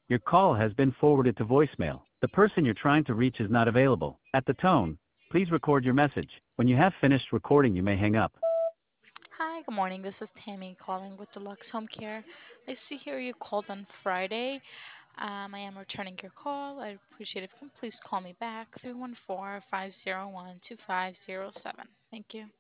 Your call has been forwarded to voicemail. The person you're trying to reach is not available. At the tone, please record your message. When you have finished recording, you may hang up. Hi, good morning. This is Tammy calling with Deluxe Home Care. I see here you called on Friday. I am returning your call. I appreciate it if you can please call me back 314-501-2507. Thank you.